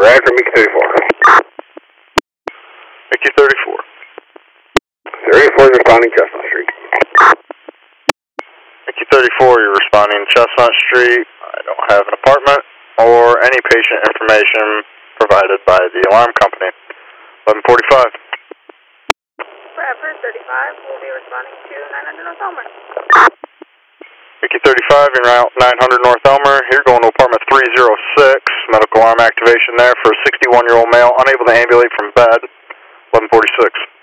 Right from Mickey 34. Mickey 34. 34 is responding Chestnut Street. Mickey 34, you're responding Chestnut Street. I don't have an apartment or any patient information provided by the alarm company. 1145. Bradford 35 will be responding to 900 North Elmer. Mickey 35, you're route 900 North Elmer. You're going to apartment 306. Medical alarm activation there for a 61-year-old male unable to ambulate from bed. 1146.